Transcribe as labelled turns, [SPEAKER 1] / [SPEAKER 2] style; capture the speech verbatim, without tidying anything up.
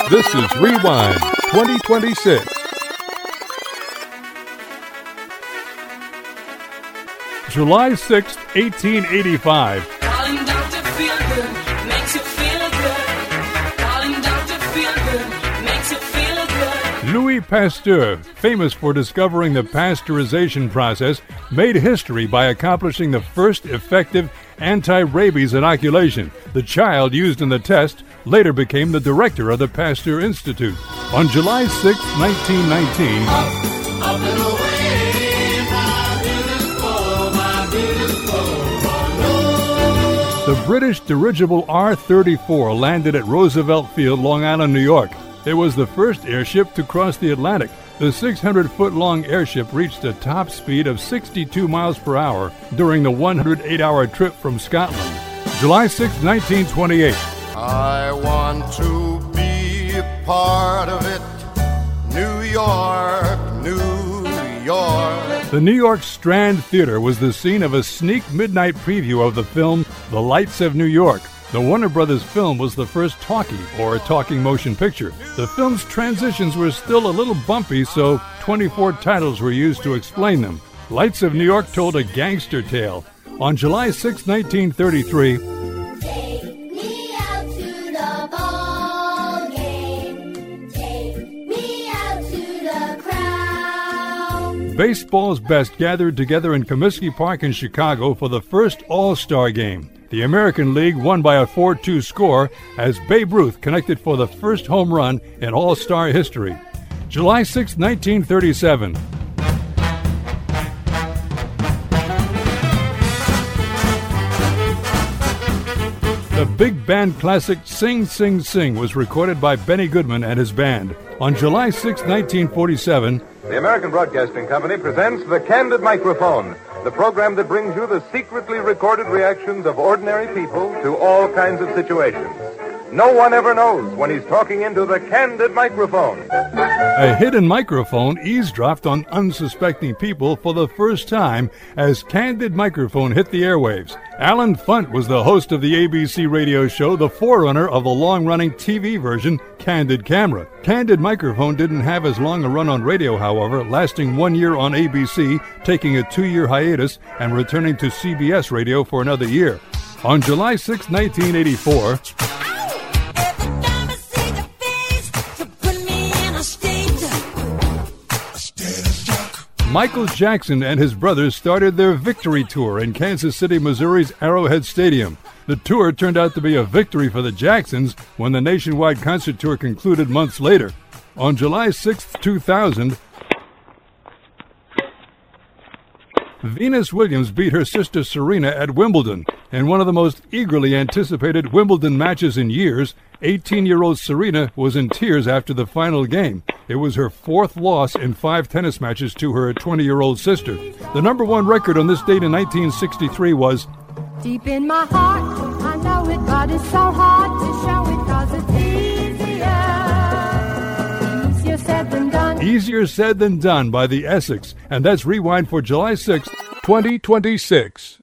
[SPEAKER 1] This is Rewind twenty twenty-six. July sixth, eighteen eighty-five.
[SPEAKER 2] Calling Doctor Feelgood makes you feel good. Calling Doctor Feelgood makes you feel good.
[SPEAKER 1] Louis Pasteur, famous for discovering the pasteurization process, made history by accomplishing the first effective anti-rabies inoculation. The child used in the test later became the director of the Pasteur Institute. On July sixth, nineteen nineteen,
[SPEAKER 2] Up, up and away, my beautiful, my beautiful balloon.
[SPEAKER 1] the British dirigible R thirty-four landed at Roosevelt Field, Long Island, New York. It was the first airship to cross the Atlantic. The six hundred foot long airship reached a top speed of sixty-two miles per hour during the one hundred eight hour trip from Scotland. July sixth, nineteen twenty-eight.
[SPEAKER 3] I want to be a part of it. New York, New York.
[SPEAKER 1] The New York Strand Theater was the scene of a sneak midnight preview of the film The Lights of New York. The Warner Brothers film was the first talkie, or talking motion picture. The film's transitions were still a little bumpy, so twenty-four titles were used to explain them. Lights of New York told a gangster tale. On July sixth, nineteen thirty-three,
[SPEAKER 4] Take me out to the ball game. Take me out to the crowd.
[SPEAKER 1] baseball's best gathered together in Comiskey Park in Chicago for the first All-Star game. The American League won by a four two score as Babe Ruth connected for the first home run in All-Star history. July sixth, nineteen thirty-seven. The big band classic Sing Sing Sing was recorded by Benny Goodman and his band. On July sixth, nineteen forty-seven,
[SPEAKER 5] The American Broadcasting Company presents The Candid Microphone, the program that brings you the secretly recorded reactions of ordinary people to all kinds of situations. No one ever knows when he's talking into the Candid Microphone.
[SPEAKER 1] a hidden microphone eavesdropped on unsuspecting people for the first time as Candid Microphone hit the airwaves. Alan Funt was the host of the A B C radio show, the forerunner of the long-running T V version, Candid Camera. Candid Microphone didn't have as long a run on radio, however, lasting one year on A B C, taking a two-year hiatus, and returning to C B S radio for another year. On July sixth, nineteen eighty-four,
[SPEAKER 2] Every time I see your face, you put me in a state.
[SPEAKER 1] Michael Jackson and his brothers started their victory tour in Kansas City, Missouri's Arrowhead Stadium. The tour turned out to be a victory for the Jacksons when the nationwide concert tour concluded months later. On July sixth, two thousand, Venus Williams beat her sister Serena at Wimbledon. In one of the most eagerly anticipated Wimbledon matches in years, eighteen-year-old Serena was in tears after the final game. It was her fourth loss in five tennis matches to her twenty-year-old sister. The number one record on this date in nineteen sixty-three was
[SPEAKER 6] Deep in my heart, I know it, but it's so hard to show it 'cause it's easier. Easier said than done.
[SPEAKER 1] Easier Said Than Done by the Essex. And that's Rewind for July sixth, twenty twenty-six.